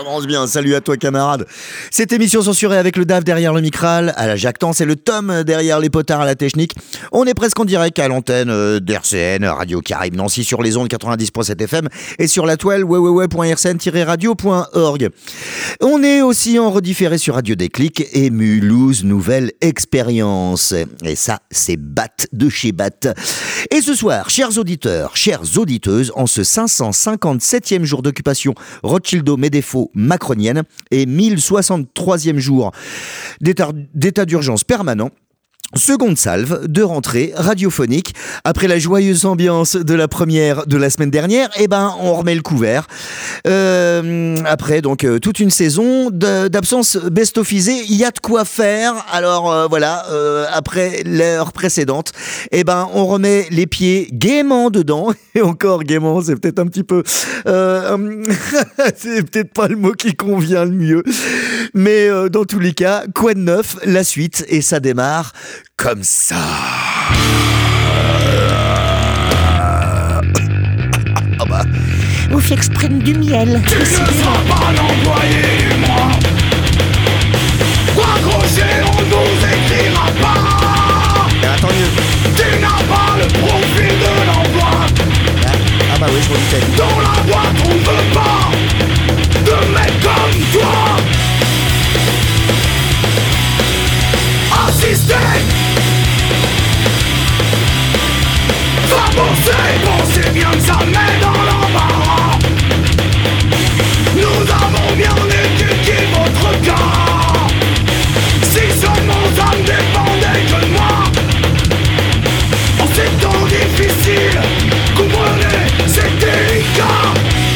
commence bien. Salut à toi, camarade. Cette émission censurée avec le DAF derrière le micral, à la jactance et le Tom derrière les potards à la technique. On est presque en direct à l'antenne d'RCN, Radio Caraïbes Nancy sur les ondes 90.7 FM et sur la toile www.rcn-radio.org. On est aussi en redifféré sur Radio Déclic et Mulhouse Nouvelle Expérience. Et ça, c'est Bat de chez Bat. Et ce soir, chers auditeurs, chères auditeuses, en ce 557e jour d'occupation Rothschildo-Medefo macronienne et 1063e jour d'état d'urgence permanent, seconde salve de rentrée radiophonique. Après la joyeuse ambiance de la première de la semaine dernière, on remet le couvert. Après donc toute une saison d'absence best-ofisée, il y a de quoi faire. Alors après l'heure précédente, on remet les pieds gaiement dedans. Et encore gaiement, c'est peut-être un petit peu... c'est peut-être pas le mot qui convient le mieux. Mais dans tous les cas, quoi de neuf, la suite, et ça démarre comme ça. Vous s'exprime du miel. Tu ne seras pas l'employé du mois. Raccroché, on ne vous écrira pas. Tant mieux. Tu n'as pas le profil de l'emploi. Oui, je m'en doutais. Dans la boîte, on ne veut pas de mecs comme toi. Assister. Va bosser, pensez bien que ça met dans l'embarras. Nous avons bien étudié votre cas. Si seulement ça ne dépendait que de moi. En ces temps difficiles, comprenez, c'est délicat.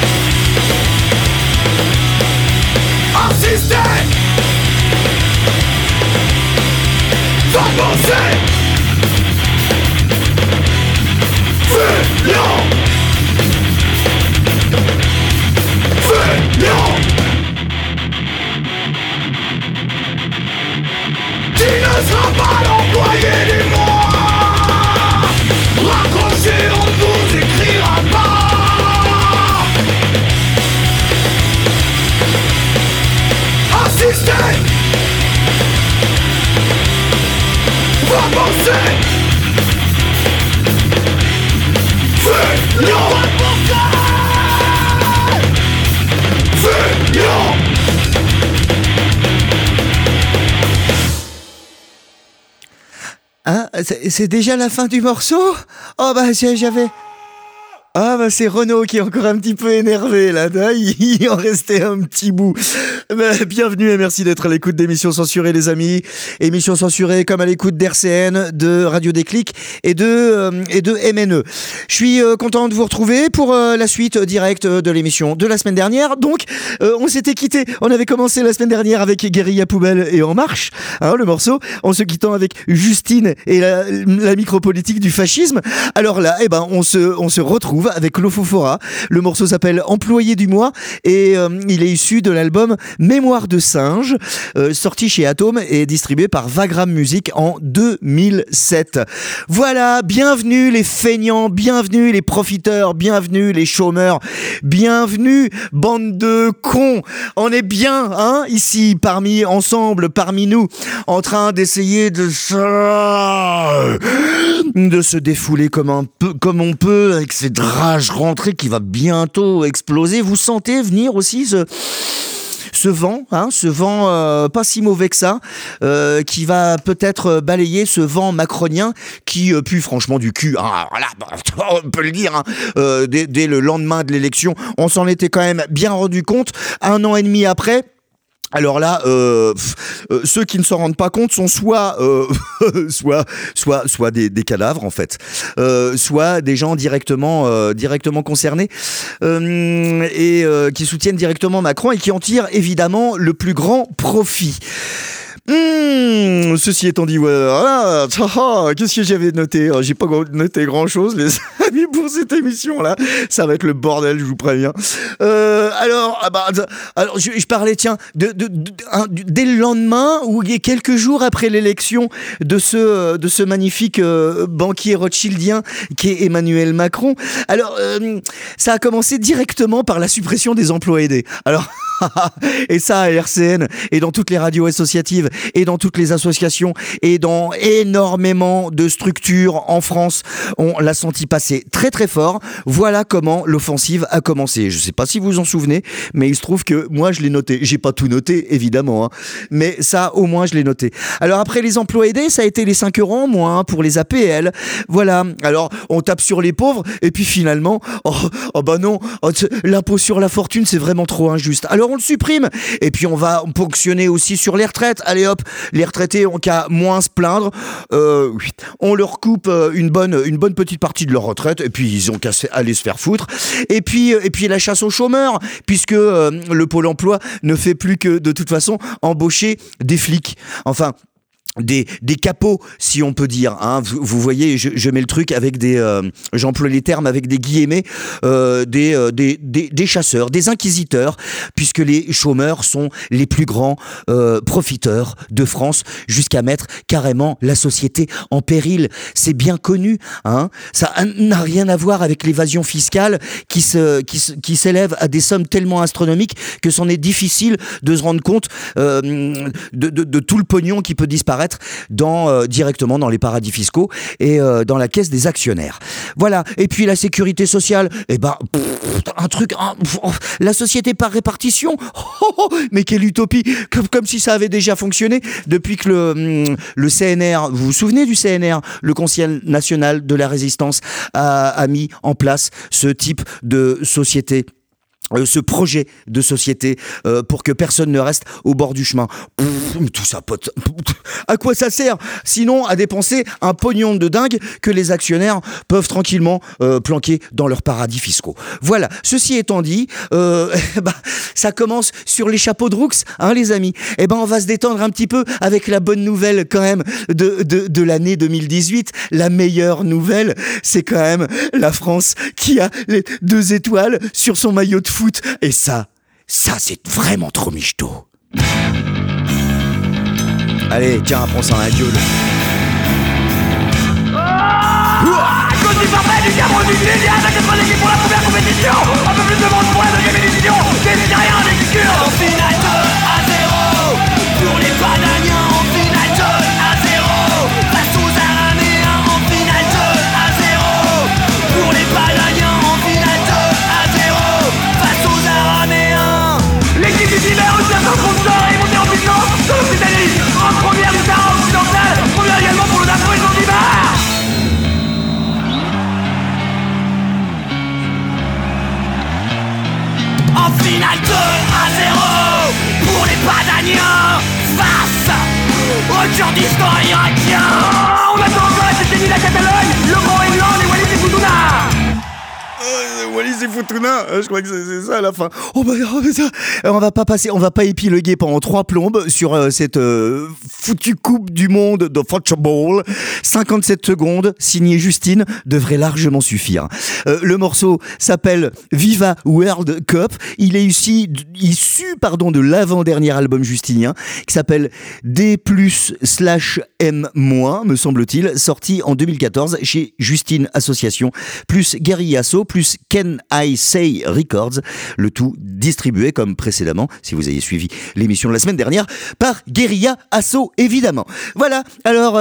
Assister. Va bosser. Fais-le. Tu ne seras pas l'employé du mois. Raccroché, on ne vous écrira pas. Assistez. Va bosser. Fais-le. Hein, c'est déjà la fin du morceau ? Oh j'avais... c'est Renaud qui est encore un petit peu énervé là, il en restait un petit bout. Bienvenue et merci d'être à l'écoute d'émissions censurées les amis. Émissions censurées comme à l'écoute d'RCN, de Radio Déclic et de MNE. Je suis content de vous retrouver pour la suite directe de l'émission de la semaine dernière. Donc on s'était quitté, on avait commencé la semaine dernière avec Guérilla Poubelle et En Marche, le morceau, en se quittant avec Justine et la micropolitique du fascisme. Alors là, on se retrouve avec Lofofora. Le morceau s'appelle Employé du mois et il est issu de l'album Mémoire de singe, sorti chez Atome et distribué par Vagram Music en 2007. Voilà, bienvenue les feignants, bienvenue les profiteurs, bienvenue les chômeurs, bienvenue bande de cons. On est bien, ici, parmi nous, en train d'essayer de se défouler comme on peut avec cette rage rentrée qui va bientôt exploser. Vous sentez venir aussi ce vent, pas si mauvais que ça, qui va peut-être balayer ce vent macronien qui pue franchement du cul. Voilà, on peut le dire. Dès le lendemain de l'élection, on s'en était quand même bien rendu compte. 1 an et demi après. Alors là, ceux qui ne s'en rendent pas compte sont soit des cadavres en fait, soit des gens directement concernés et qui soutiennent directement Macron et qui en tirent évidemment le plus grand profit. Ceci étant dit, voilà, qu'est-ce que j'avais noté ? J'ai pas noté grand-chose, les amis, pour cette émission-là. Ça va être le bordel, je vous préviens. Alors, je parlais, tiens, dès le lendemain, ou quelques jours après l'élection de ce magnifique banquier rothschildien qui est Emmanuel Macron. Alors, ça a commencé directement par la suppression des emplois aidés. Alors... Et ça à RCN et dans toutes les radios associatives et dans toutes les associations et dans énormément de structures en France, on l'a senti passer très très fort. Voilà comment l'offensive a commencé. Je sais pas si vous vous en souvenez, mais il se trouve que moi je l'ai noté. J'ai pas tout noté évidemment, hein, mais ça au moins je l'ai noté. Alors après les emplois aidés, ça a été les 5 € en moins pour les APL. Voilà. Alors on tape sur les pauvres et puis finalement, oh bah non, l'impôt sur la fortune c'est vraiment trop injuste. Alors on le supprime et puis on va ponctionner aussi sur les retraites. Allez hop, les retraités ont qu'à moins se plaindre. On leur coupe une bonne petite partie de leur retraite et puis ils ont qu'à aller se faire foutre. Et puis la chasse aux chômeurs, puisque le Pôle emploi ne fait plus que de toute façon embaucher des flics. Enfin, des capots, si on peut dire, hein. Vous voyez, je mets le truc avec j'emploie les termes avec des guillemets, des chasseurs, des inquisiteurs, puisque les chômeurs sont les plus grands profiteurs de France, jusqu'à mettre carrément la société en péril. C'est bien connu, hein. Ça n'a rien à voir avec l'évasion fiscale qui s'élève à des sommes tellement astronomiques que c'en est difficile de se rendre compte de tout le pognon qui peut disparaître directement dans les paradis fiscaux et dans la caisse des actionnaires. Voilà. Et puis la sécurité sociale, la société par répartition. Mais quelle utopie, comme si ça avait déjà fonctionné depuis que le CNR, vous vous souvenez du CNR, le Conseil national de la résistance a mis en place ce type de société. Ce projet de société pour que personne ne reste au bord du chemin. Tout ça, pote. À quoi ça sert? Sinon, à dépenser un pognon de dingue que les actionnaires peuvent tranquillement planquer dans leurs paradis fiscaux. Voilà. Ceci étant dit, ça commence sur les chapeaux de roux, hein, les amis. On va se détendre un petit peu avec la bonne nouvelle quand même de l'année 2018. La meilleure nouvelle, c'est quand même la France qui a les 2 étoiles sur son maillot de foot. Et ça c'est vraiment trop michto. Allez, tiens, prends ça un gueule. Côte du parfait, du Cameroun, du Tunisien, t'inquiète pas l'équipe pour la première compétition. Un peu plus de monde pour la deuxième édition. C'est rien, les figures. En finale 2-0 pour les Panamiens. En finale 2-0 face aux Araméens. En finale 2-0 pour les Panamiens. En finale 2-0 face aux Araméens. L'équipe du Tiber aussi a son sponsor et est montée en puissance sur l'Occitanie. En première du Sahara occidental. Première également pour le Dafro et Zanzibar. En finale 2-0 pour les Padaniens face au Kurdistan irakien. On attend encore la Tchétchénie, la Catalogne, le Groenland et Wallis et Futuna. Wallis et Futuna, je crois que c'est ça à la fin. On va pas épiloguer pendant 3 plombes sur cette foutue coupe du monde de football. 57 secondes, signé Justine, devrait largement suffire. Le morceau s'appelle Viva World Cup. Il est issu de l'avant-dernier album justinien qui s'appelle D+/M-, me semble-t-il, sorti en 2014 chez Justine Association, plus Guerilla Asso, plus Can I Say Records, le tout distribué comme précédemment, si vous avez suivi l'émission de la semaine dernière, par Guerilla Asso, évidemment. Voilà, alors,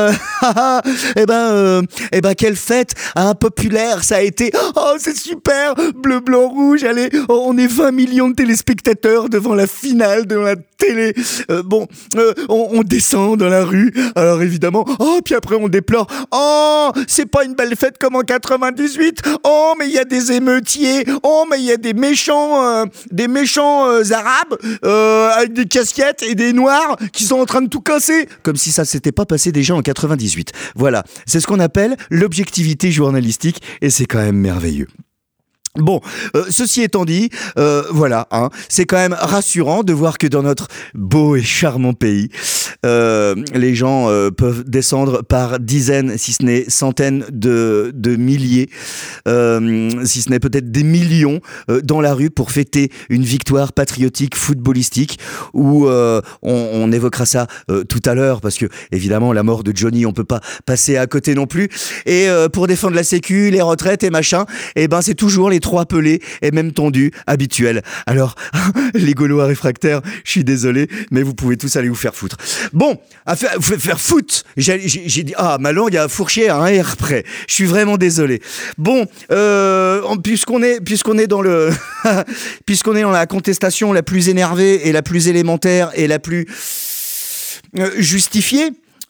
quelle fête populaire ça a été. Oh, c'est super, bleu, blanc, rouge, allez, on est 20 millions de téléspectateurs devant la finale de la télé. On descend dans la rue, alors évidemment, puis après on déplore, c'est pas une belle fête comme en 98, mais il y a des émeutiers, mais il y a des méchants arabes avec des casquettes et des noirs qui sont en train de tout casser, comme si ça s'était pas passé déjà en 98. Voilà, c'est ce qu'on appelle l'objectivité journalistique et c'est quand même merveilleux. Bon, ceci étant dit, voilà, hein, c'est quand même rassurant de voir que dans notre beau et charmant pays, les gens peuvent descendre par dizaines, si ce n'est centaines de milliers, si ce n'est peut-être des millions, dans la rue pour fêter une victoire patriotique footballistique, où on évoquera ça tout à l'heure, parce que évidemment la mort de Johnny, on peut pas passer à côté non plus, et pour défendre la sécu, les retraites et machin, c'est toujours les 3 pelés et même tondu habituel. Alors, les Gaulois réfractaires, je suis désolé, mais vous pouvez tous aller vous faire foutre. Bon, faire foutre, j'ai dit, ma langue a fourché à un R près. Je suis vraiment désolé. Bon, puisqu'on est dans le, puisqu'on est dans la contestation la plus énervée et la plus élémentaire et la plus justifiée,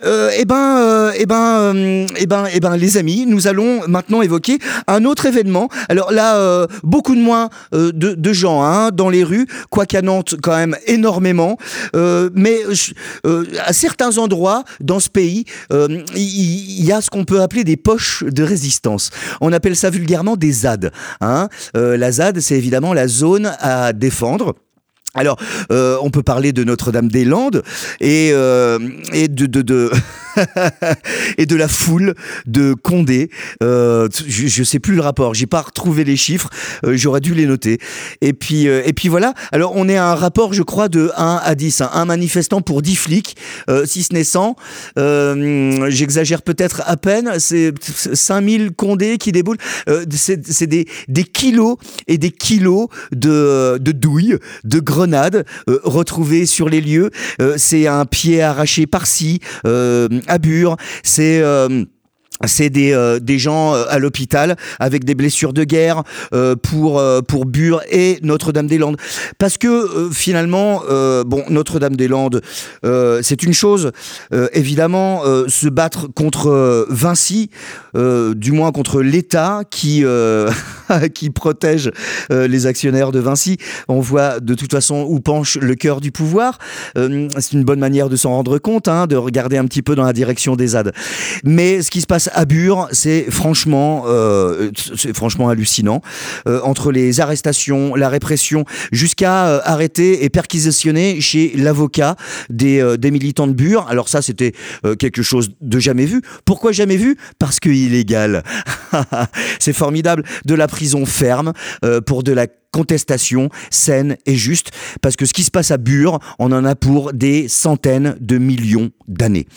les amis, nous allons maintenant évoquer un autre événement. Alors là, beaucoup de moins de gens dans les rues, quoiqu'à Nantes quand même énormément, mais à certains endroits dans ce pays, il y a ce qu'on peut appeler des poches de résistance. On appelle ça vulgairement des ZAD. La ZAD, c'est évidemment la zone à défendre. Alors, on peut parler de Notre-Dame-des-Landes et de et de la foule de Condé. Je sais plus le rapport, j'ai pas retrouvé les chiffres, j'aurais dû les noter. Et puis voilà. Alors, on est à un rapport, je crois, de 1 à 10. Un manifestant pour 10 flics, si ce n'est 100. J'exagère peut-être à peine. C'est 5000 Condé qui déboulent. C'est des kilos et des kilos de douilles, de grenades retrouvées sur les lieux. C'est un pied arraché par-ci, à Bure. C'est des gens à l'hôpital avec des blessures de guerre pour Bure et Notre-Dame-des-Landes. Parce que finalement, Notre-Dame-des-Landes, c'est une chose. Évidemment, se battre contre Vinci, du moins contre l'État qui protège les actionnaires de Vinci. On voit de toute façon où penche le cœur du pouvoir. C'est une bonne manière de s'en rendre compte, de regarder un petit peu dans la direction des ZAD. Mais ce qui se passe à Bure, c'est franchement hallucinant. Entre les arrestations, la répression, jusqu'à arrêter et perquisitionner chez l'avocat des militants de Bure. Alors ça, c'était quelque chose de jamais vu. Pourquoi jamais vu ? Parce que illégal. C'est formidable. De la prison ferme pour de la contestation saine et juste, parce que ce qui se passe à Bure, on en a pour des centaines de millions d'années.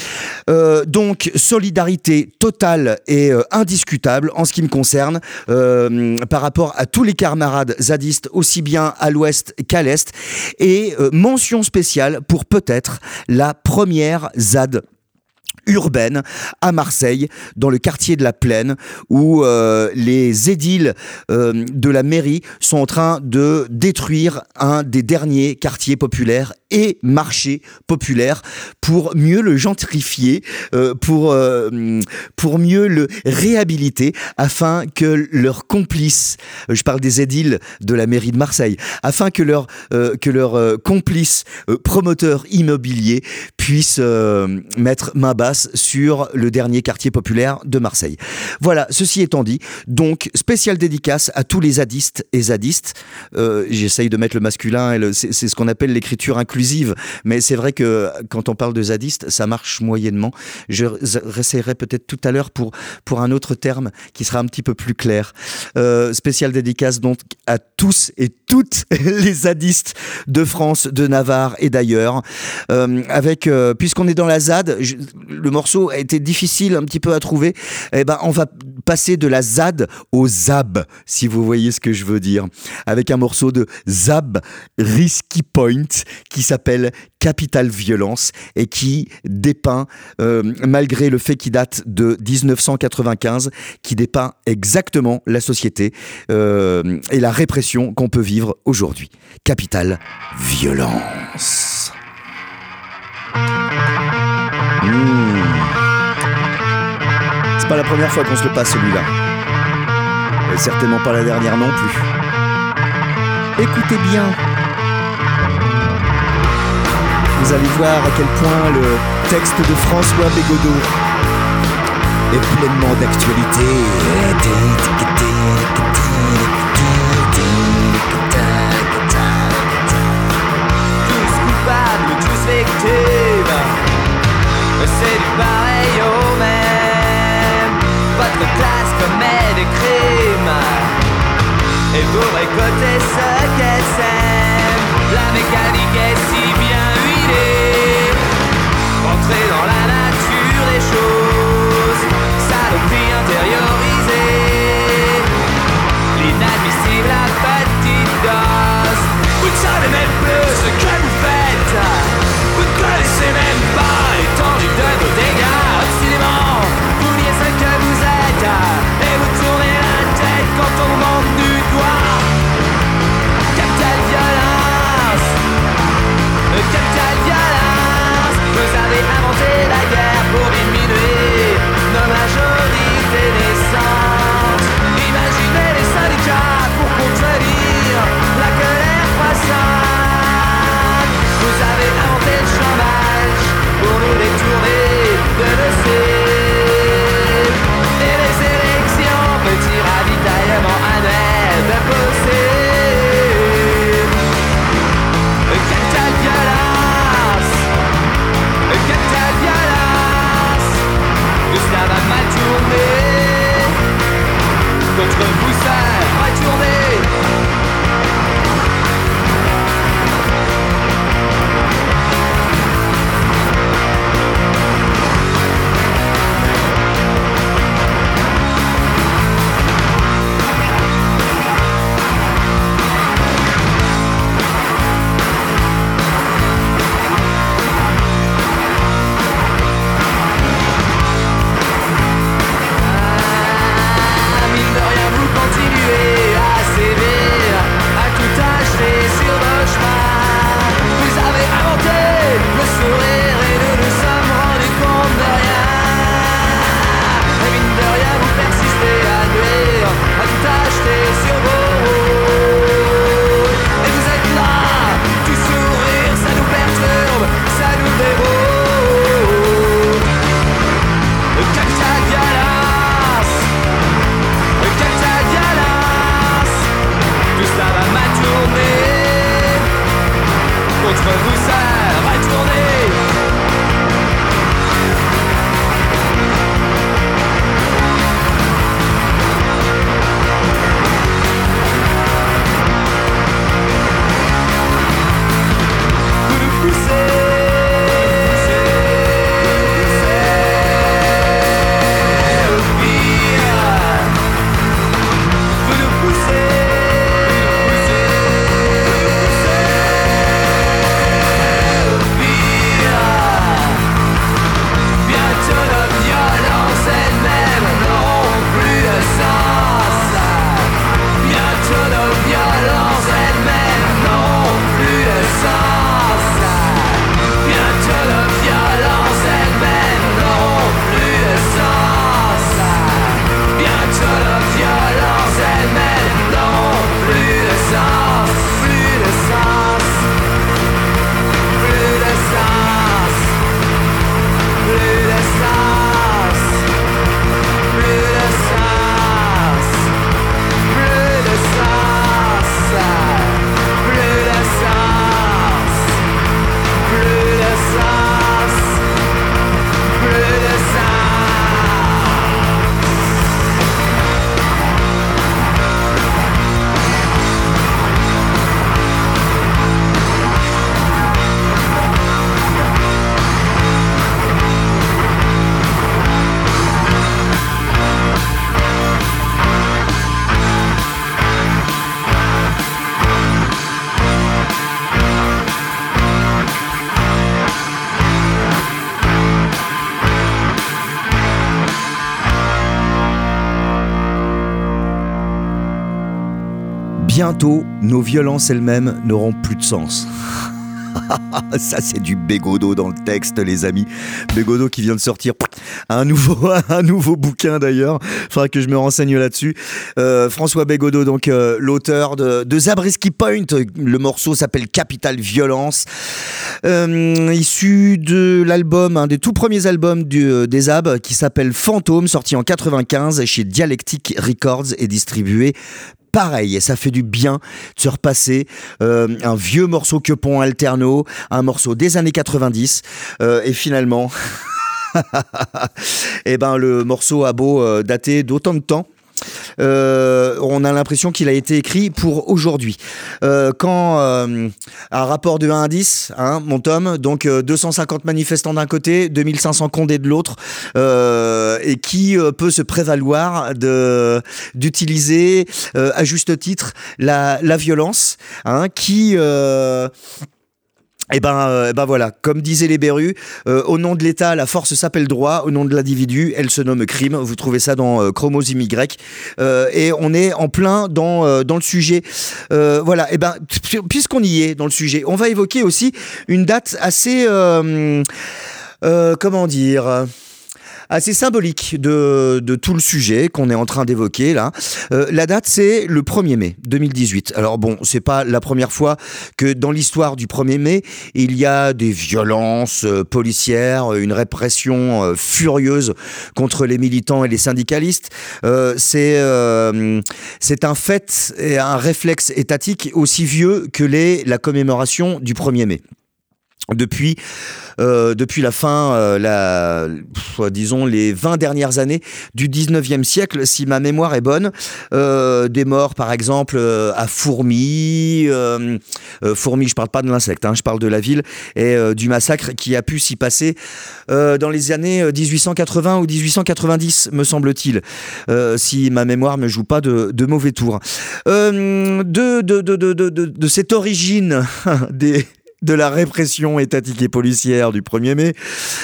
Donc, solidarité totale et indiscutable en ce qui me concerne par rapport à tous les camarades zadistes, aussi bien à l'ouest qu'à l'est, et mention spéciale pour peut-être la première ZAD urbaine à Marseille, dans le quartier de la Plaine, où les édiles de la mairie sont en train de détruire un des derniers quartiers populaires et marchés populaires pour mieux le gentrifier, pour mieux le réhabiliter, afin que leurs complices, je parle des édiles de la mairie de Marseille, afin que leurs complices promoteurs immobiliers puissent mettre main basse sur le dernier quartier populaire de Marseille. Voilà, ceci étant dit, donc spéciale dédicace à tous les zadistes et zadistes. J'essaye de mettre le masculin, c'est ce qu'on appelle l'écriture inclusive, mais c'est vrai que quand on parle de zadistes, ça marche moyennement. Je réessayerai peut-être tout à l'heure pour un autre terme qui sera un petit peu plus clair. Spéciale dédicace donc à tous et toutes les zadistes de France, de Navarre et d'ailleurs. Puisqu'on est dans la ZAD, le morceau a été difficile un petit peu à trouver, on va passer de la ZAD au ZAB, si vous voyez ce que je veux dire, avec un morceau de ZAB Risky Point qui s'appelle Capital Violence et qui dépeint, malgré le fait qu'il date de 1995, qui dépeint exactement la société et la répression qu'on peut vivre aujourd'hui. Capital Violence. C'est pas la première fois qu'on se le passe celui-là. Et certainement pas la dernière non plus. Écoutez bien. Vous allez voir à quel point le texte de François Bégodeau est pleinement d'actualité. Tous coupables, tous victimes, c'est du pareil au même. Votre classe commet des crimes et vous récoltez ce qu'elle sème. La mécanique est si bien huilée, entrez dans la nature des choses, saloperie intériorisée. Bientôt, nos violences elles-mêmes n'auront plus de sens. Ça, c'est du Bégodeau dans le texte, les amis. Bégodeau qui vient de sortir un nouveau bouquin d'ailleurs. Faudra que je me renseigne là-dessus. François Bégodeau, donc l'auteur de Zabriskie Point. Le morceau s'appelle Capital Violence. Issu de l'album, un des tout premiers albums des Zab, qui s'appelle Fantôme, sorti en 95 chez Dialectic Records et distribué pareil, et ça fait du bien de se repasser un vieux morceau Quepont Alterno, un morceau des années 90, et finalement, et ben le morceau a beau dater d'autant de temps. On a l'impression qu'il a été écrit pour aujourd'hui. Quand un rapport de 1 à 10, hein, mon Tom, donc 250 manifestants d'un côté, 2500 condés de l'autre, et qui peut se prévaloir d'utiliser à juste titre la violence, hein, qui Et ben voilà, comme disaient les Berus, au nom de l'État, la force s'appelle droit, au nom de l'individu, elle se nomme crime. Vous trouvez ça dans Chromosome Y. Et on est en plein dans le sujet. Voilà, et ben puisqu'on y est dans le sujet, on va évoquer aussi une date assez comment dire, assez symbolique de tout le sujet qu'on est en train d'évoquer là. La date, c'est le 1er mai 2018. Alors bon, c'est pas la première fois que dans l'histoire du 1er mai, il y a des violences policières, une répression furieuse contre les militants et les syndicalistes. C'est un fait et un réflexe étatique aussi vieux que la commémoration du 1er mai. Depuis la fin, disons les 20 dernières années du 19e siècle, si ma mémoire est bonne, des morts par exemple à Fourmi, je parle pas de l'insecte, hein, je parle de la ville, et du massacre qui a pu s'y passer dans les années 1880 ou 1890, me semble-t-il, si ma mémoire me joue pas de mauvais tours. De cette origine de la répression étatique et policière du 1er mai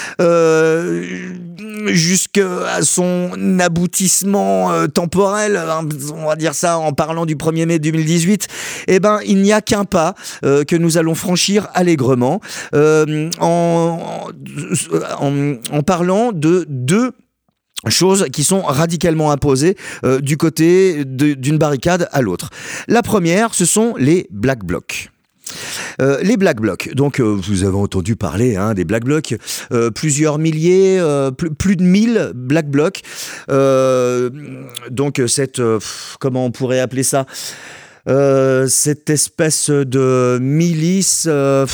jusqu'à son aboutissement temporel, on va dire ça en parlant du 1er mai 2018, eh ben, il n'y a qu'un pas que nous allons franchir allègrement en parlant de deux choses qui sont radicalement imposées du côté d'une barricade à l'autre. La première, ce sont les Black Blocs. Les Black Blocs, donc vous avez entendu parler des Black Blocs, plusieurs milliers, plus de 1000 Black Blocs, donc cette, comment on pourrait appeler ça, cette espèce de milice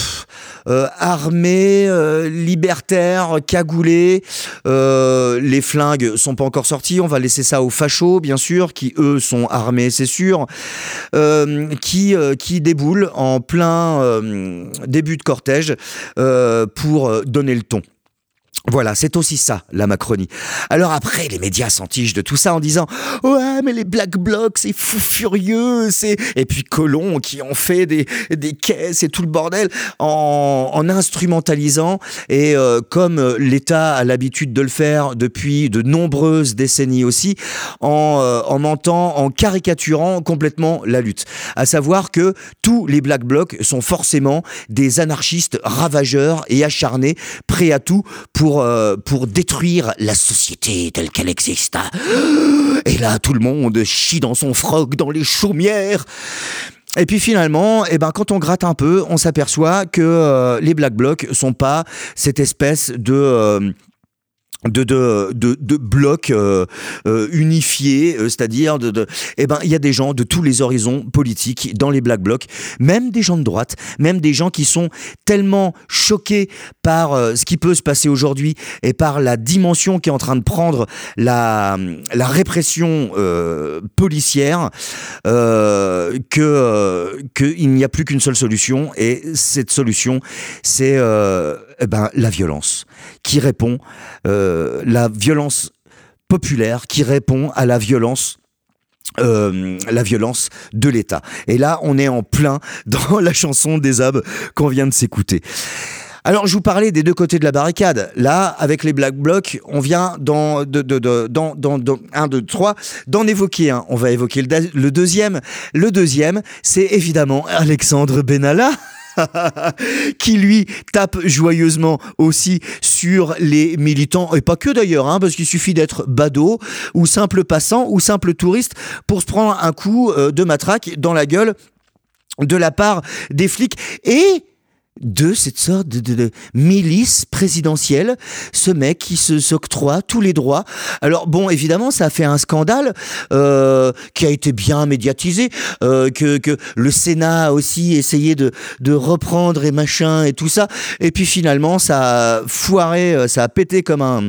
armée, libertaire, cagoulée. Les flingues sont pas encore sortis, on va laisser ça aux fachos bien sûr, qui eux sont armés, c'est sûr, qui déboulent en plein début de cortège pour donner le ton. Voilà, c'est aussi ça, la Macronie. Alors après, les médias s'entichent de tout ça en disant « Ouais, mais les Black Blocs, c'est fou furieux, c'est... » Et puis Colomb qui ont fait des caisses et tout le bordel en instrumentalisant. Et comme l'État a l'habitude de le faire depuis de nombreuses décennies aussi, en caricaturant complètement la lutte. À savoir que tous les Black Blocs sont forcément des anarchistes ravageurs et acharnés, prêts à tout pour détruire la société telle qu'elle existe. Et là, tout le monde chie dans son froc, dans les chaumières. Et puis finalement, quand on gratte un peu, on s'aperçoit que les Black Blocs sont pas cette espèce de blocs unifiés, c'est-à-dire il y a des gens de tous les horizons politiques dans les Black Blocs, même des gens de droite, même des gens qui sont tellement choqués par ce qui peut se passer aujourd'hui et par la dimension qui est en train de prendre la répression policière, que il n'y a plus qu'une seule solution, et cette solution c'est la violence qui répond, la violence populaire qui répond à la violence de l'État. Et là, on est en plein dans la chanson des Zab qu'on vient de s'écouter. Alors, je vous parlais des deux côtés de la barricade. Là, avec les Black Blocs, on vient d'en évoquer un. On va évoquer le deuxième. Le deuxième, c'est évidemment Alexandre Benalla. Qui lui tape joyeusement aussi sur les militants, et pas que d'ailleurs, parce qu'il suffit d'être badaud ou simple passant ou simple touriste pour se prendre un coup de matraque dans la gueule de la part des flics et de cette sorte de milice présidentielle, ce mec qui s'octroie tous les droits. Alors bon, évidemment, ça a fait un scandale qui a été bien médiatisé, que le Sénat a aussi essayé de reprendre et machin et tout ça. Et puis finalement, ça a foiré, ça a pété comme un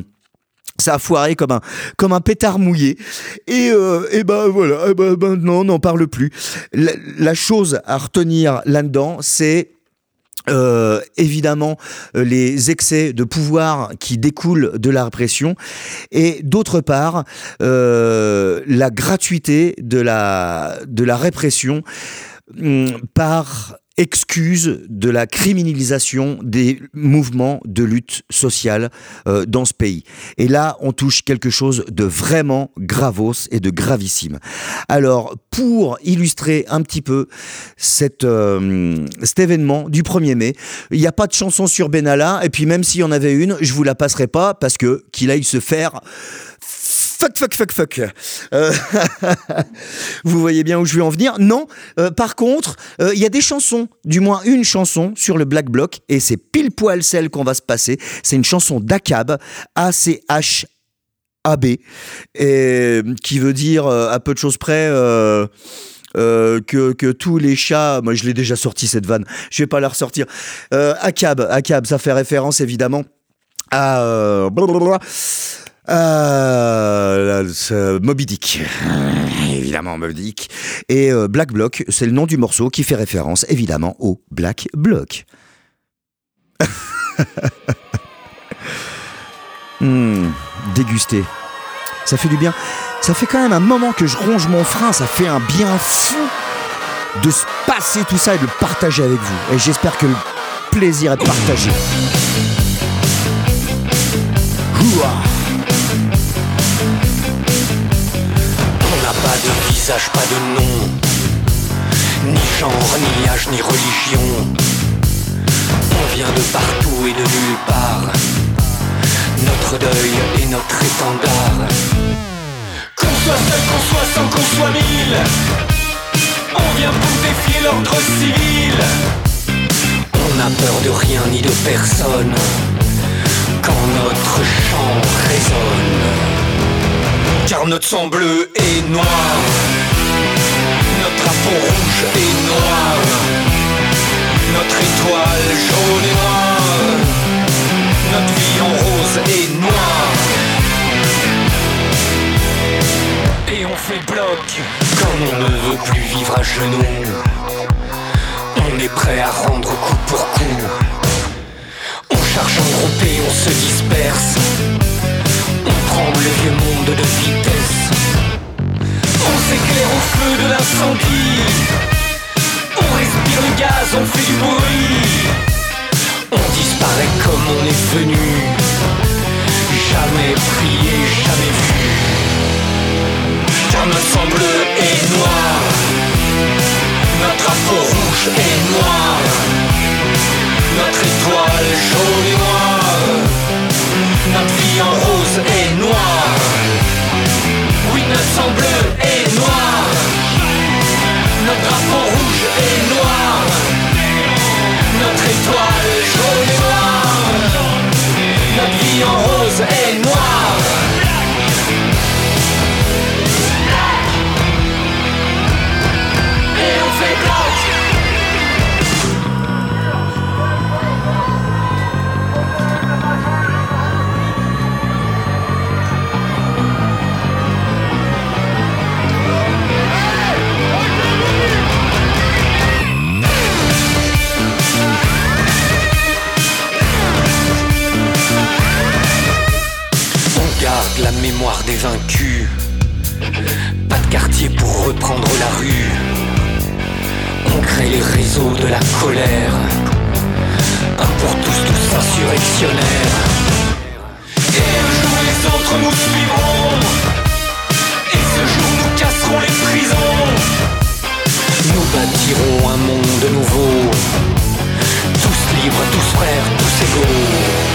pétard mouillé et ben voilà, maintenant on n'en parle plus. La chose à retenir là-dedans, c'est évidemment les excès de pouvoir qui découlent de la répression et d'autre part la gratuité de la répression par excuse de la criminalisation des mouvements de lutte sociale dans ce pays. Et là, on touche quelque chose de vraiment gravos et de gravissime. Alors, pour illustrer un petit peu cet événement du 1er mai, il n'y a pas de chanson sur Benalla, et puis même s'il y en avait une, je vous la passerai pas, parce que qu'il aille se faire... Fuck. Vous voyez bien où je veux en venir? Non. Par contre, il y a des chansons, du moins une chanson sur le Black Bloc, et c'est pile poil celle qu'on va se passer. C'est une chanson d'Achab, A-C-H-A-B, qui veut dire à peu de choses près. Que tous les chats, moi je l'ai déjà sorti cette vanne, je vais pas la ressortir. Achab, ça fait référence évidemment à Moby Dick, évidemment Moby Dick, et Black Bloc, c'est le nom du morceau qui fait référence évidemment au Black Bloc. Déguster, ça fait du bien. Ça fait quand même un moment que je ronge mon frein, ça fait un bien fou de se passer tout ça et de le partager avec vous. Et j'espère que le plaisir est partagé. On n'a pas de visage, pas de nom, ni genre, ni âge, ni religion. On vient de partout et de nulle part. Notre deuil est notre étendard. Qu'on soit seul, qu'on soit cent, qu'on soit mille, on vient pour défier l'ordre civil. On n'a peur de rien ni de personne quand notre chant résonne. Car notre sang bleu est noir, notre drapeau rouge est noir, notre étoile jaune et noire, notre vie en rose est noire. Et on fait bloc, comme on ne veut plus vivre à genoux. On est prêt à rendre coup pour coup. On charge en groupe et on se disperse. On prend le vieux monde de vitesse. On s'éclaire au feu de l'incendie. On respire le gaz, on fait du bruit. On disparaît comme on est venu. Jamais prié, jamais vu. Car notre sang bleu est noir, notre drapeau rouge est noir, notre étoile jaune et noire, notre vie en rose est noire. Oui, notre sang bleu est noir, notre drapeau rouge est noir, notre étoile jaune et noire, notre vie en rose est noire. Et on fait bloc. La mémoire des vaincus, pas de quartier pour reprendre la rue. On crée les réseaux de la colère, Un pour tous, tous insurrectionnaires. Et un jour les autres nous suivront. Et ce jour nous casserons les prisons. Nous bâtirons un monde nouveau. Tous libres, tous frères, tous égaux.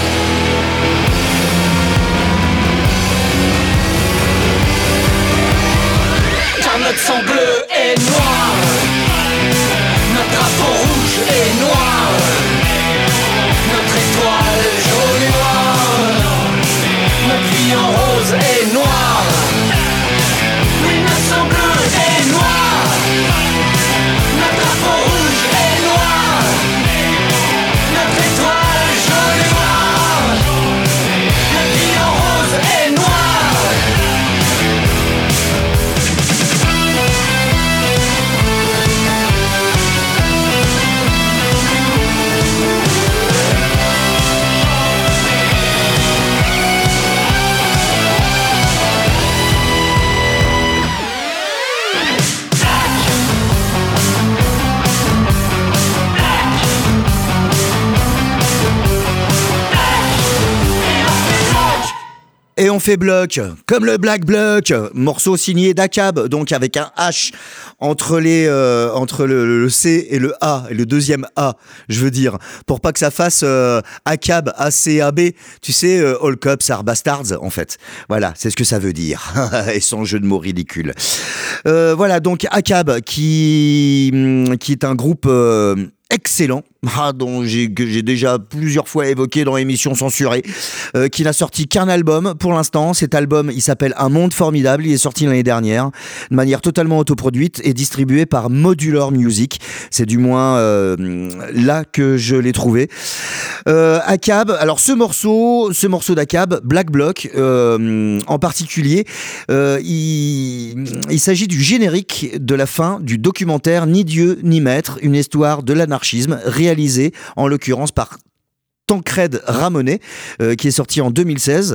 Car notre sang bleu est noir. Notre drapeau rouge est noir. Notre étoile jaune et noire. Notre vie en rose est noire. Oui, notre sang bleu est noir. Notre drapeau rouge est noir. Notre étoile jaune et noire. Notre vie en rose est noire. Et on fait bloc, comme le Black Bloc, morceau signé d'Akab, donc avec un H entre le C et le A, et le deuxième A, je veux dire, pour pas que ça fasse Akab, A-C-A-B, tu sais, All Cops are Bastards, en fait. Voilà, c'est ce que ça veut dire, et sans jeu de mots ridicule. Voilà, donc Akab, qui est un groupe excellent, dont que j'ai déjà plusieurs fois évoqué dans l'émission censurée, qui n'a sorti qu'un album pour l'instant. Cet album, il s'appelle Un Monde Formidable, il est sorti l'année dernière, de manière totalement autoproduite et distribué par Modular Music. C'est du moins là que je l'ai trouvé. Akab, alors ce morceau d'Akab, Black Bloc en particulier, il s'agit du générique de la fin du documentaire Ni Dieu ni Maître, une histoire de l'anarchisme, réalisé en l'occurrence par Tancred Ramonet, qui est sorti en 2016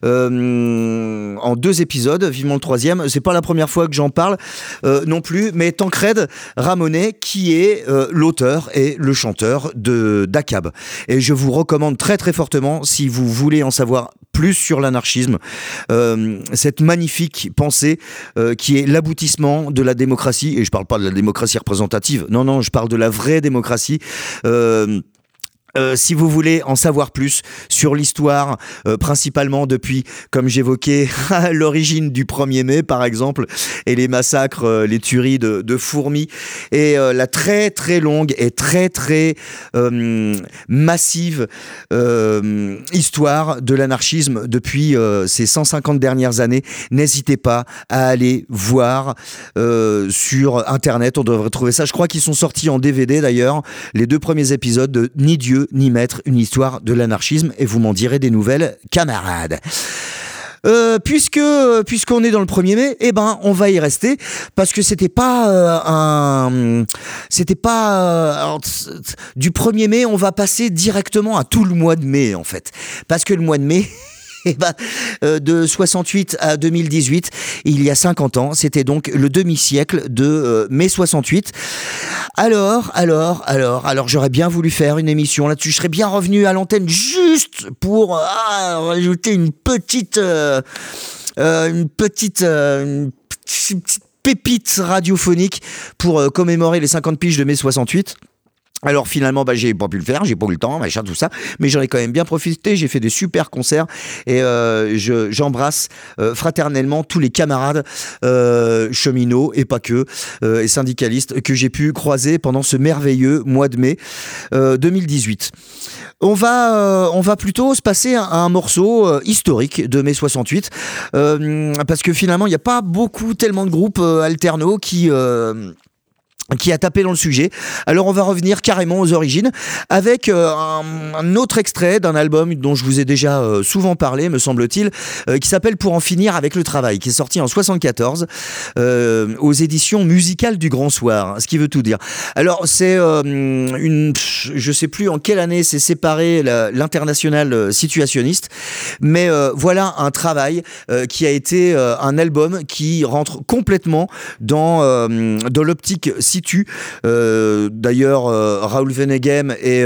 en 2 épisodes, vivement le 3e. C'est pas la première fois que j'en parle non plus, mais Tancred Ramonet qui est l'auteur et le chanteur d'Akab. Et je vous recommande très très fortement, si vous voulez en savoir plus sur l'anarchisme, cette magnifique pensée qui est l'aboutissement de la démocratie. Et je parle pas de la démocratie représentative, non, je parle de la vraie démocratie. Si vous voulez en savoir plus sur l'histoire, principalement depuis, comme j'évoquais, l'origine du 1er mai, par exemple, et les massacres, les tueries de fourmis, et la très très longue et très très massive histoire de l'anarchisme depuis ces 150 dernières années, n'hésitez pas à aller voir sur Internet, on devrait trouver ça. Je crois qu'ils sont sortis en DVD d'ailleurs, les 2 premiers épisodes de Ni Dieu ni Maître, une histoire de l'anarchisme, et vous m'en direz des nouvelles, camarades. Puisqu'on est dans le 1er mai, eh ben on va y rester parce que c'était pas du 1er mai, on va passer directement à tout le mois de mai en fait, parce que le mois de mai de 68 à 2018, il y a 50 ans, c'était donc le demi-siècle de mai 68. Alors, j'aurais bien voulu faire une émission là-dessus. Je serais bien revenu à l'antenne juste pour rajouter une petite pépite radiophonique pour commémorer les 50 piges de mai 68. Alors finalement, j'ai pas pu le faire, j'ai pas eu le temps, machin, tout ça, mais j'en ai quand même bien profité, j'ai fait des super concerts et j'embrasse fraternellement tous les camarades cheminots et pas que, et syndicalistes que j'ai pu croiser pendant ce merveilleux mois de mai 2018. On va plutôt se passer à un morceau historique de mai 68, parce que finalement, il n'y a pas tellement de groupes alternos qui a tapé dans le sujet. Alors on va revenir carrément aux origines avec un autre extrait d'un album dont je vous ai déjà souvent parlé, me semble-t-il, qui s'appelle Pour en finir avec le travail, qui est sorti en 74 aux éditions musicales du Grand Soir, ce qui veut tout dire. Alors c'est je sais plus en quelle année s'est séparé l'international situationniste, mais voilà un travail qui a été un album qui rentre complètement dans l'optique situ. D'ailleurs, Raoul Veneghem et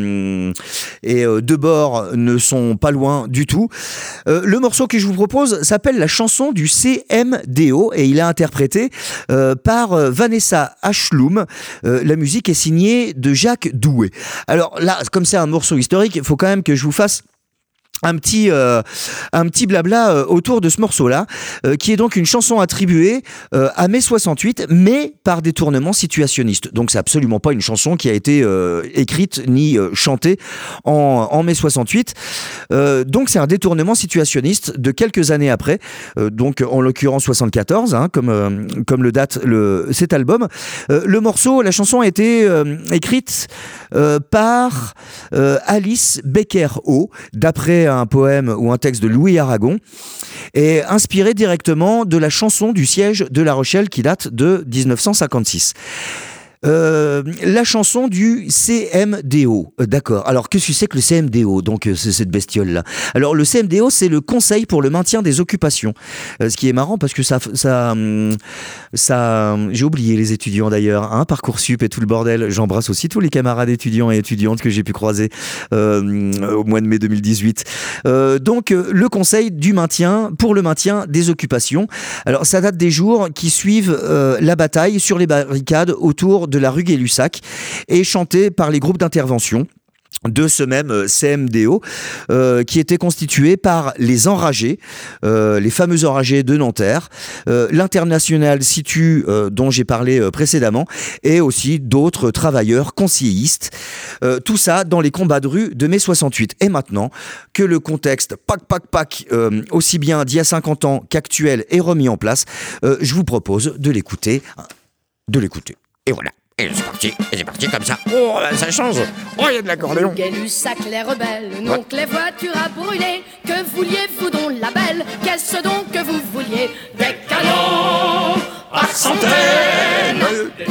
Debord ne sont pas loin du tout. Le morceau que je vous propose s'appelle La chanson du CMDO et il est interprété par Vanessa Ashlum. La musique est signée de Jacques Doué. Alors là, comme c'est un morceau historique, il faut quand même que je vous fasse un petit blabla autour de ce morceau-là, qui est donc une chanson attribuée à mai 68, mais par détournement situationniste. Donc c'est absolument pas une chanson qui a été écrite ni chantée en mai 68. Donc c'est un détournement situationniste de quelques années après, donc en l'occurrence 74, comme le date cet album. Le morceau, la chanson a été écrite par Alice Becker-O, d'après un poème ou un texte de Louis Aragon, et inspiré directement de la chanson du siège de La Rochelle qui date de 1956. La chanson du CMDO. D'accord. Alors, qu'est-ce que c'est que le CMDO? Donc, c'est cette bestiole-là. Alors, le CMDO, c'est le Conseil pour le maintien des occupations. Ce qui est marrant parce que ça j'ai oublié les étudiants d'ailleurs, Parcoursup et tout le bordel. J'embrasse aussi tous les camarades étudiants et étudiantes que j'ai pu croiser au mois de mai 2018. Donc, le Conseil pour le maintien des occupations. Alors, ça date des jours qui suivent la bataille sur les barricades autour de la rue Gay-Lussac et chanté par les groupes d'intervention de ce même CMDO qui était constitué par les enragés, les fameux enragés de Nanterre, l'International Situ dont j'ai parlé précédemment, et aussi d'autres travailleurs conseillistes. Tout ça dans les combats de rue de mai 68. Et maintenant que le contexte aussi bien d'il y a 50 ans qu'actuel est remis en place, je vous propose de l'écouter. Et voilà. Et c'est parti comme ça. Oh, ça change. Oh, il y a de l'accordéon. Gay-Lussac, les rebelles, non que les voitures à brûler. Que vouliez-vous donc la belle? Qu'est-ce donc que vous vouliez? Des canons par centaines, des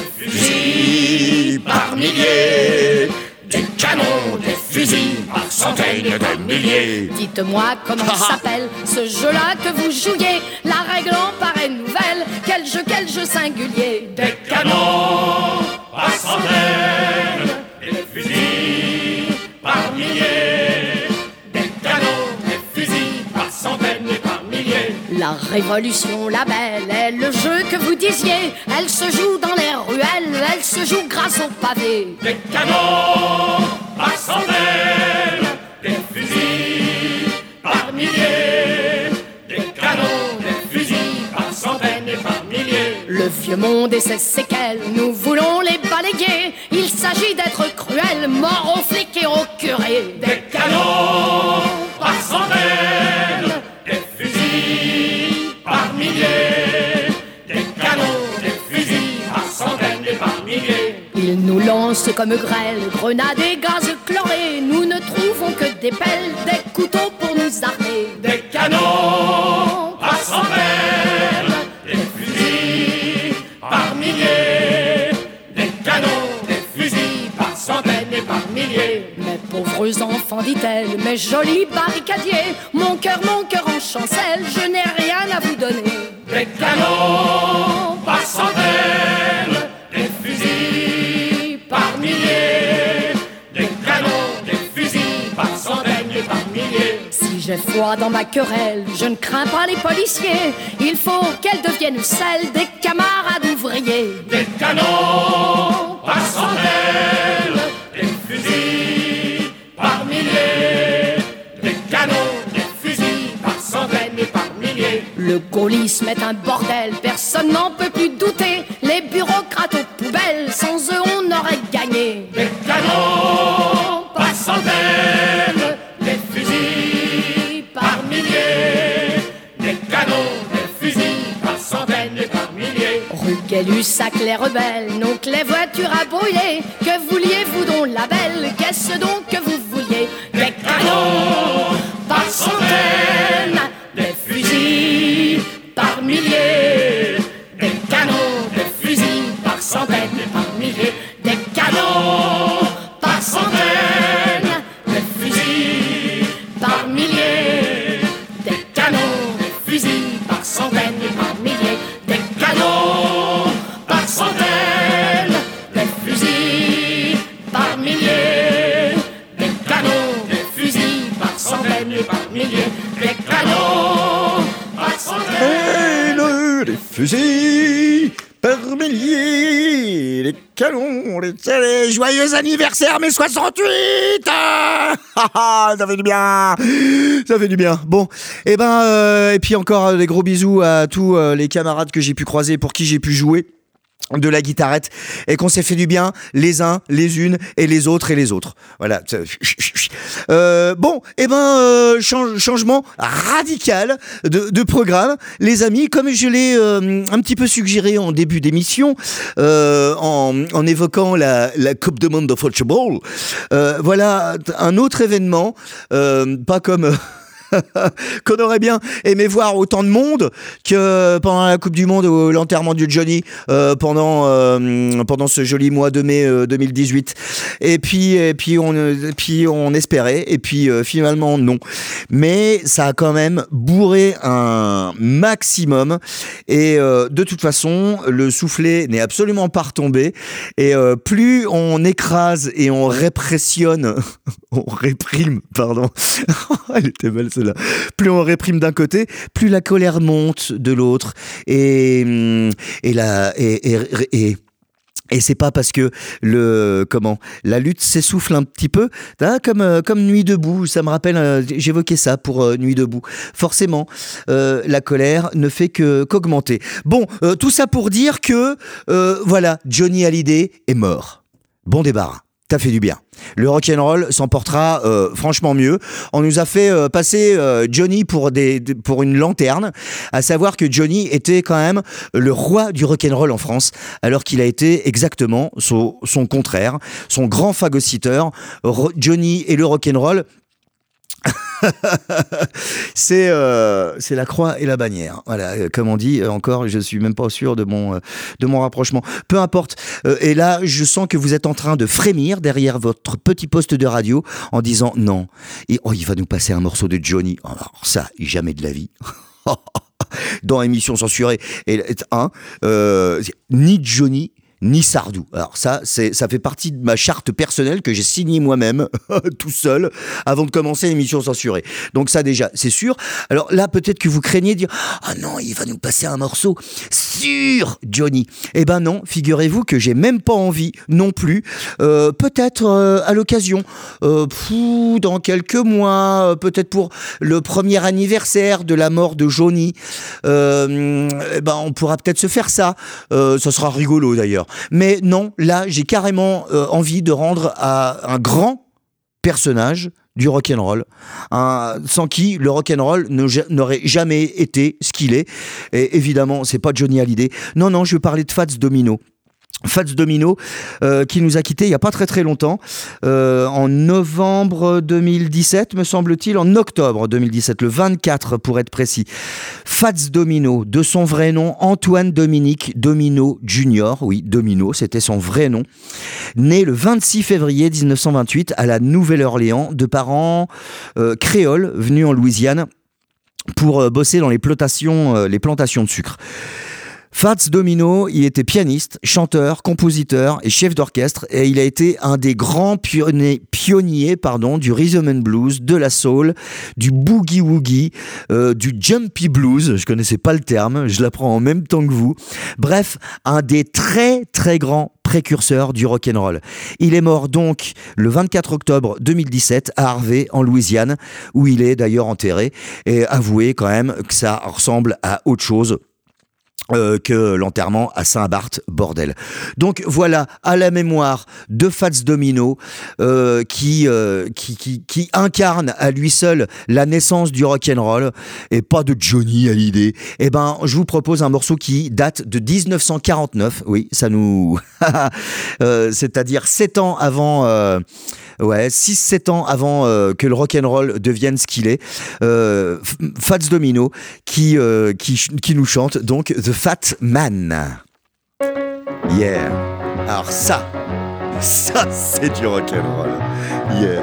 fusils par milliers. Des canons, des fusils par centaines de milliers. Dites-moi comment s'appelle ce jeu-là que vous jouiez. La règle en paraît nouvelle. Quel jeu singulier. Des canons par centaines, des fusils par milliers. Des canons, des fusils par centaines et par milliers. La révolution, la belle, est le jeu que vous disiez. Elle se joue dans les ruelles, elle se joue grâce aux pavés. Des canons par centaines, des fusils par milliers. Des canons, des fusils par centaines et par milliers. Le vieux monde et ses séquelles, nous voulons les balayer. Il s'agit d'être cruel, mort aux flics et aux curés. Des canons par centaines, des fusils par milliers. Des canons, des fusils par centaines et par milliers. Ils nous lancent comme grêle, grenades et gaz chlorés. Nous ne trouvons que des pelles, des couteaux pour nous armer. Des canons par centaines, des fusils par milliers. Des canons, des fusils par centaines et par milliers. Mes pauvres enfants, dit-elle, mes jolis barricadiers, mon cœur en chancelle, je n'ai rien à vous donner. Des canons par centaines, des fusils par milliers. Des canons, des fusils par centaines et par milliers. Si j'ai foi dans ma querelle, je ne crains pas les policiers. Il faut qu'elles deviennent celles des camarades ouvriers. Des canons par centaines, des fusils par milliers. Des canons, des fusils par centaines et par milliers. Le gaullisme est un bordel, personne n'en peut plus douter. Les bureaucrates aux poubelles, sans eux on aurait gagné. Des canons par centaines, des fusils par milliers. Des canons, des fusils par centaines et par milliers. Rue Gay-Lussac, les rebelles, donc les voitures à brûler. Que vouliez-vous donc la belle? Qu'est-ce donc que vous vouliez? Des canons par centaines, des fusils par milliers. Des canons, des fusils par centaines et par milliers. Des canons par centaines, des fusils par milliers. Des canons, des fusils par centaines et par milliers. Des canons par centaines, les fusils par milliers, les canons, les télés. Joyeux anniversaire, mes 68. Ça fait du bien. Ça fait du bien. Bon, et puis encore des gros bisous à tous les camarades que j'ai pu croiser, pour qui j'ai pu jouer de la guitarette, et qu'on s'est fait du bien les uns, les unes et les autres. Voilà. Changement radical de programme, les amis, comme je l'ai un petit peu suggéré en début d'émission, en évoquant la Coupe du Monde de football. Voilà un autre événement, pas comme qu'on aurait bien aimé voir autant de monde que pendant la Coupe du Monde ou l'enterrement de Johnny pendant ce joli mois de mai 2018. Et puis on espérait, et puis finalement non. Mais ça a quand même bourré un maximum, et de toute façon le soufflet n'est absolument pas retombé, et plus on écrase et on réprime, pardon. Elle était belle celle-là. Plus on réprime d'un côté, plus la colère monte de l'autre, et c'est pas parce que la lutte s'essouffle un petit peu, hein, comme Nuit debout. Ça me rappelle, j'évoquais ça pour Nuit debout. Forcément, la colère ne fait qu'augmenter. Bon, tout ça pour dire que voilà, Johnny Hallyday est mort. Bon débarras. Ça fait du bien. Le rock'n'roll s'en portera franchement mieux. On nous a fait passer Johnny pour une lanterne, à savoir que Johnny était quand même le roi du rock'n'roll en France, alors qu'il a été exactement son contraire, son grand phagocyteur. Johnny et le rock'n'roll, c'est la croix et la bannière. Voilà, comme on dit encore, je suis même pas sûr de mon rapprochement. Peu importe. Et là, je sens que vous êtes en train de frémir derrière votre petit poste de radio en disant non. Et il va nous passer un morceau de Johnny. Alors ça, jamais de la vie. Dans émission censurée. Et ni Johnny ni Sardou. Alors ça fait partie de ma charte personnelle que j'ai signée moi-même, tout seul, avant de commencer l'émission censurée. Donc ça déjà, c'est sûr. Alors là, peut-être que vous craignez de dire « Ah non, il va nous passer un morceau sur Johnny ». Eh ben non, figurez-vous que j'ai même pas envie non plus. Peut-être à l'occasion, dans quelques mois, peut-être pour le premier anniversaire de la mort de Johnny, on pourra peut-être se faire ça. Ça sera rigolo d'ailleurs. Mais non, là, j'ai carrément envie de rendre à un grand personnage du rock'n'roll, sans qui le rock'n'roll n'aurait jamais été ce qu'il est. Et évidemment, c'est pas Johnny Hallyday. Non, je veux parler de Fats Domino. Fats Domino, qui nous a quittés il n'y a pas très très longtemps, en novembre 2017, me semble-t-il, en octobre 2017, le 24 pour être précis. Fats Domino, de son vrai nom, Antoine Dominique Domino Jr., oui, Domino, c'était son vrai nom, né le 26 février 1928 à la Nouvelle-Orléans, de parents créoles venus en Louisiane pour bosser dans les plantations de sucre. Fats Domino, il était pianiste, chanteur, compositeur et chef d'orchestre, et il a été un des grands pionniers du rhythm and blues, de la soul, du boogie-woogie, du jumpy blues. Je connaissais pas le terme, je l'apprends en même temps que vous. Bref, un des très très grands précurseur du rock'n'roll. Il est mort donc le 24 octobre 2017 à Harvey, en Louisiane, où il est d'ailleurs enterré, et avouez quand même que ça ressemble à autre chose que l'enterrement à Saint-Barth, bordel. Donc voilà, à la mémoire de Fats Domino, qui incarne à lui seul la naissance du rock'n'roll, et pas de Johnny Hallyday. Eh ben, je vous propose un morceau qui date de 1949. Oui, ça nous... c'est-à-dire 7 ans avant... 6-7 ans avant que le rock'n'roll devienne ce qu'il est. Fats Domino qui nous chante donc The Fat Man. Yeah. Alors ça c'est du rock'n'roll. Yeah.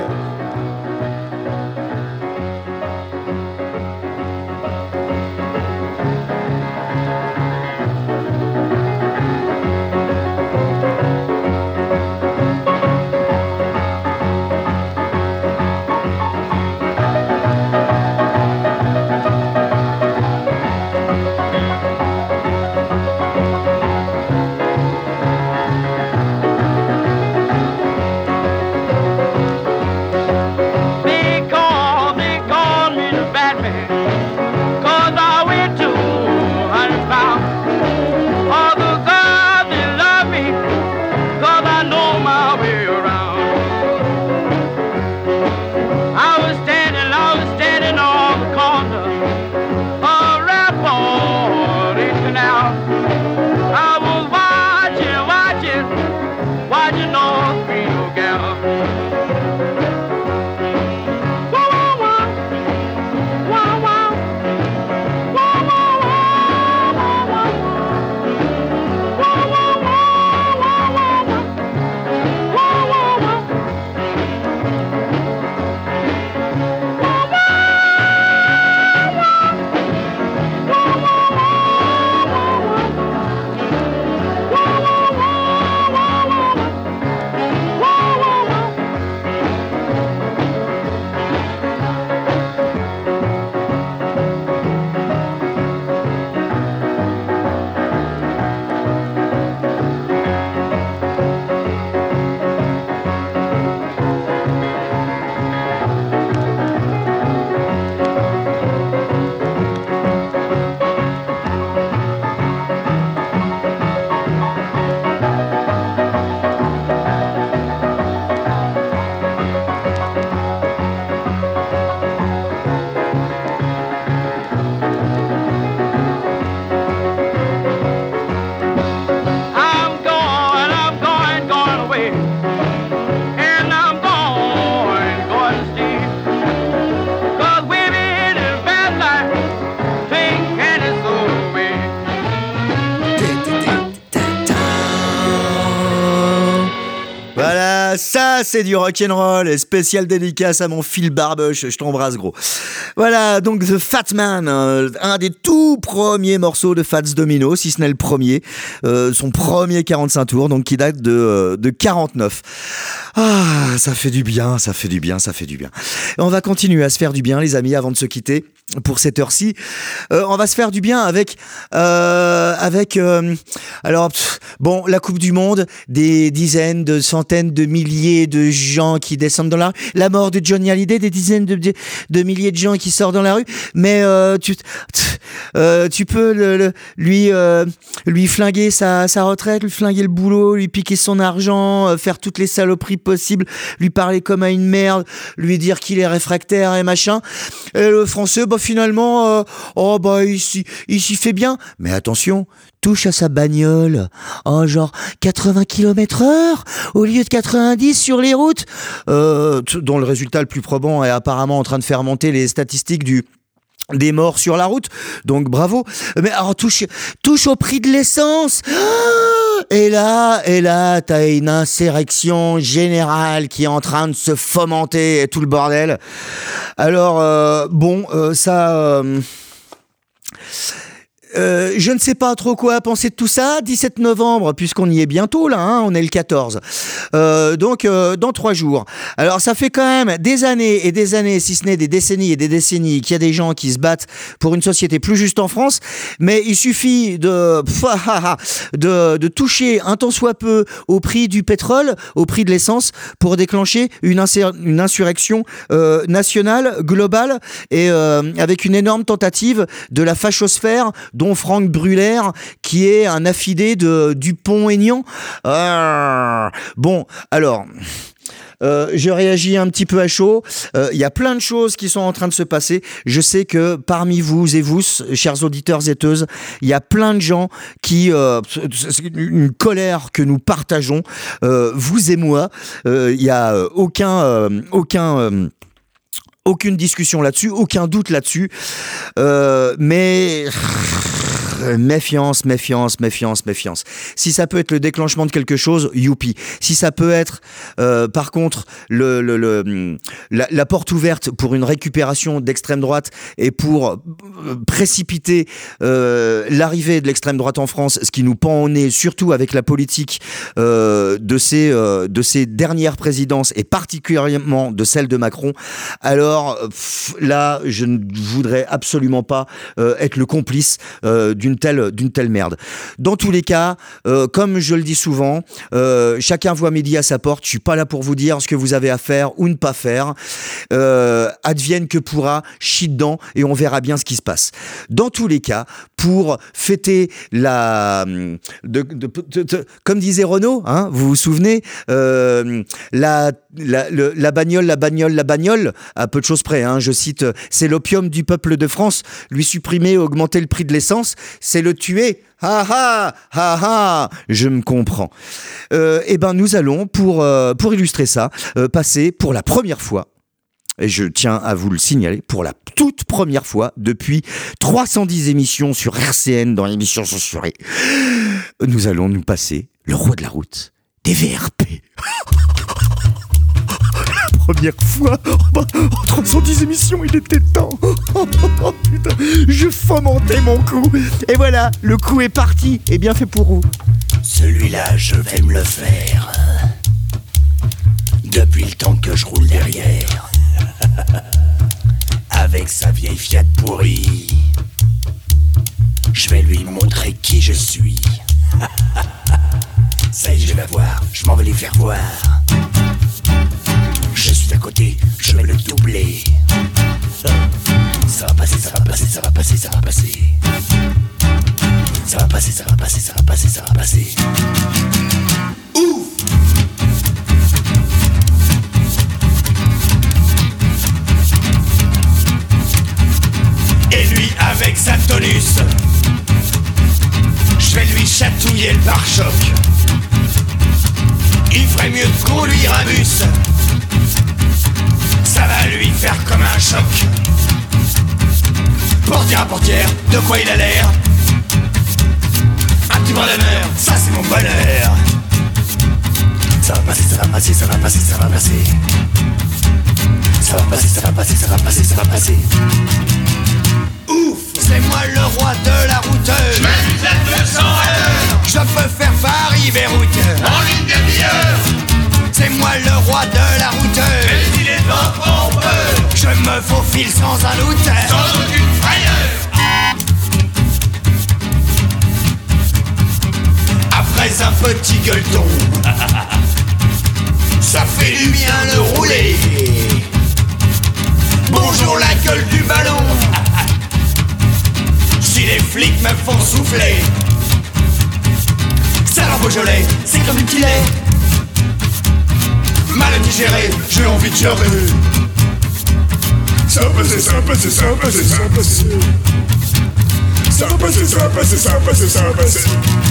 Voilà, ça c'est du rock'n'roll. Et spécial dédicace à mon Phil Barbush, je t'embrasse gros. Voilà, donc The Fat Man, un des tout premiers morceaux de Fats Domino, si ce n'est le premier, son premier 45 tours, donc qui date de 49. Ah, ça fait du bien, ça fait du bien, ça fait du bien. Et on va continuer à se faire du bien, les amis, avant de se quitter pour cette heure-ci. On va se faire du bien avec bon, la Coupe du Monde, des dizaines, de centaines de milliers de gens qui descendent dans la rue, la mort de Johnny Hallyday, des dizaines de milliers de gens qui sortent dans la rue, mais tu peux lui flinguer sa retraite, lui flinguer le boulot, lui piquer son argent, faire toutes les saloperies possibles, lui parler comme à une merde, lui dire qu'il est réfractaire et machin. Et le français, finalement, il s'y fait bien. Mais attention, touche à sa bagnole, genre 80 km/h au lieu de 90 sur les routes, dont le résultat le plus probant est apparemment en train de faire monter les statistiques des morts sur la route, donc bravo. Mais alors touche au prix de l'essence. Et là, t'as une insurrection générale qui est en train de se fomenter et tout le bordel. Alors je ne sais pas trop quoi penser de tout ça. 17 novembre, puisqu'on y est bientôt là, on est le 14. Donc dans 3 jours. Alors ça fait quand même des années et des années, si ce n'est des décennies et des décennies, qu'il y a des gens qui se battent pour une société plus juste en France. Mais il suffit de toucher un tant soit peu au prix du pétrole, au prix de l'essence, pour déclencher une insurrection nationale, globale, et avec une énorme tentative de la fachosphère, dont Franck Brûler, qui est un affidé de Dupont-Aignan. Bon, alors... je réagis un petit peu à chaud. Il y a plein de choses qui sont en train de se passer. Je sais que parmi vous et vous, chers auditeurs et auditeuses, il y a plein de gens qui... c'est une colère que nous partageons, vous et moi. Il n'y a aucune discussion là-dessus, aucun doute là-dessus. Mais... Méfiance. Si ça peut être le déclenchement de quelque chose, youpi. Si ça peut être, par contre, la porte ouverte pour une récupération d'extrême droite et pour précipiter l'arrivée de l'extrême droite en France, ce qui nous pend au nez, surtout avec la politique de ces dernières présidences et particulièrement de celle de Macron, alors là, je ne voudrais absolument pas être le complice d'une telle merde. Dans tous les cas, comme je le dis souvent, chacun voit midi à sa porte. Je suis pas là pour vous dire ce que vous avez à faire ou ne pas faire. Advienne que pourra, chie dedans et on verra bien ce qui se passe. Dans tous les cas, pour fêter comme disait Renaud, hein, vous vous souvenez, la bagnole, à peu de choses près, hein, je cite, c'est l'opium du peuple de France, lui supprimer, augmenter le prix de l'essence, c'est le tuer. Je me comprends. Nous allons, pour illustrer ça, passer pour la première fois, et je tiens à vous le signaler, pour la toute première fois depuis 310 émissions sur RCN dans l'émission censurée, nous allons nous passer le roi de la route des VRP. Première fois, en 310 émissions, il était temps. Putain, je fomentais mon coup. Et voilà, le coup est parti et bien fait pour vous. Celui-là, je vais me le faire. Depuis le temps que je roule derrière. Avec sa vieille Fiat pourrie. Je vais lui montrer qui je suis. Ça y est, je vais voir, je m'en vais les faire voir. Je suis à côté, je vais le doubler. Ça va passer. Ça va passer. Ouf! Et lui avec sa tonus, je vais lui chatouiller le pare-choc. Il ferait mieux de conduire un bus. Ça va lui faire comme un choc. Portière à portière, de quoi il a l'air? Un petit bras d'honneur, ça c'est mon bonheur. Ça Ça va passer, ça va passer, ça va passer, ça va passer. Ça va passer, ça va passer, ça va passer, ça va passer. Ouf, c'est moi le roi de la route. Je m'amuse à 200 à l'heure. Je peux faire Paris-Beyrouth En une demi-heure. C'est moi le roi de la route. Mais si les enfants ont peur, Je me faufile sans un doute. sans aucune frayeur. Après un petit gueuleton, ça fait du bien de rouler. Bonjour la gueule du ballon. Si les flics me font souffler, ça leur Beaujolais, c'est comme une kilée. Mal digéré, j'ai envie de chialer. Ça va passer, ça va passer, ça va passer, ça va passer. Ça va passer, ça va passer, ça va passer, ça va passer.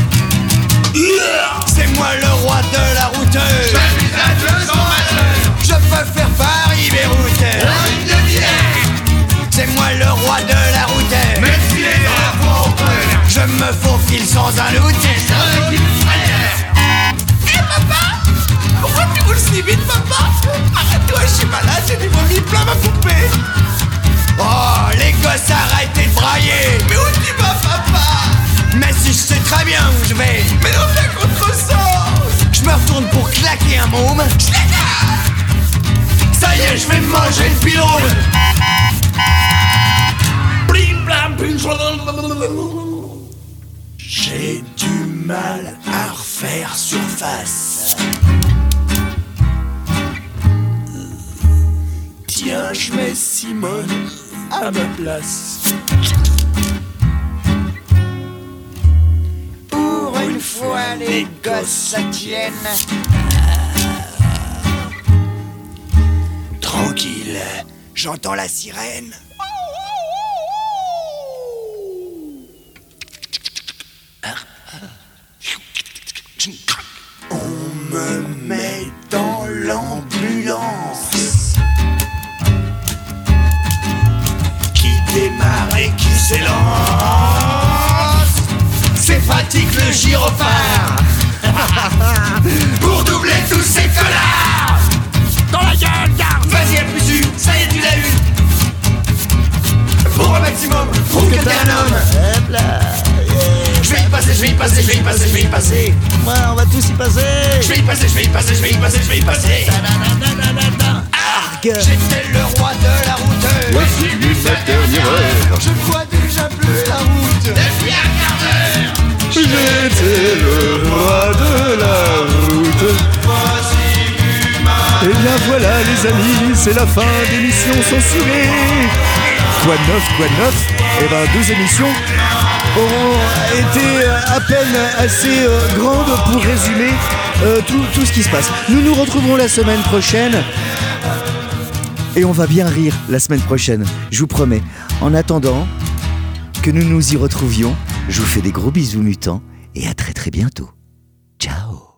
C'est moi le roi de la route. Je m'amuse à 200 à l'heure. Je peux faire Paris-Beyrouth. En une demi-heure. C'est moi le roi de la route. Mais si les enfants ont peur, Je me faufile sans un doute. sans aucune frayeur. Eh papa, pourquoi tu roules si vite papa? Arrête-toi, je suis malade, j'ai du vomi plein ma poupée. Oh, les gosses, arrêtez de brailler. Mais où tu vas papa? Mais si je sais très bien où je vais. Mais non, bien contre-sens. Je me retourne pour claquer un môme. Ça y est, je vais me manger une pilule. Blim, blam, blim, j'ai du mal à refaire surface. Tiens, je mets Simone à ma place. Pour une fois, les gosses ça tienne. Tranquille, j'entends la sirène. On me met dans l'ambulance qui démarre et qui s'élance. C'est pratique le gyrophare pour doubler tous ces connards. Dans la gueule, garde. Vas-y, appuie dessus, ça y est, tu l'as eu. Pour un maximum, prouve que t'es un homme. Hop là. Je vais y passer, je vais y passer, je vais y passer, je vais y passer. Ouais, on va tous y passer. Je vais y passer, je vais y passer, je vais y passer, je vais y passer. Argue. J'étais le roi de la route. Voici une dernière heure. Je vois déjà plus la route. Depuis un quart d'heure. J'étais le roi de la route. Et bien voilà les amis, c'est la fin d'émission censurée. Quoi de neuf? Eh ben 2 émissions auront été à peine assez grandes pour résumer tout ce qui se passe. Nous nous retrouverons la semaine prochaine. Et on va bien rire la semaine prochaine, je vous promets. En attendant que nous nous y retrouvions, je vous fais des gros bisous mutants et à très très bientôt. Ciao.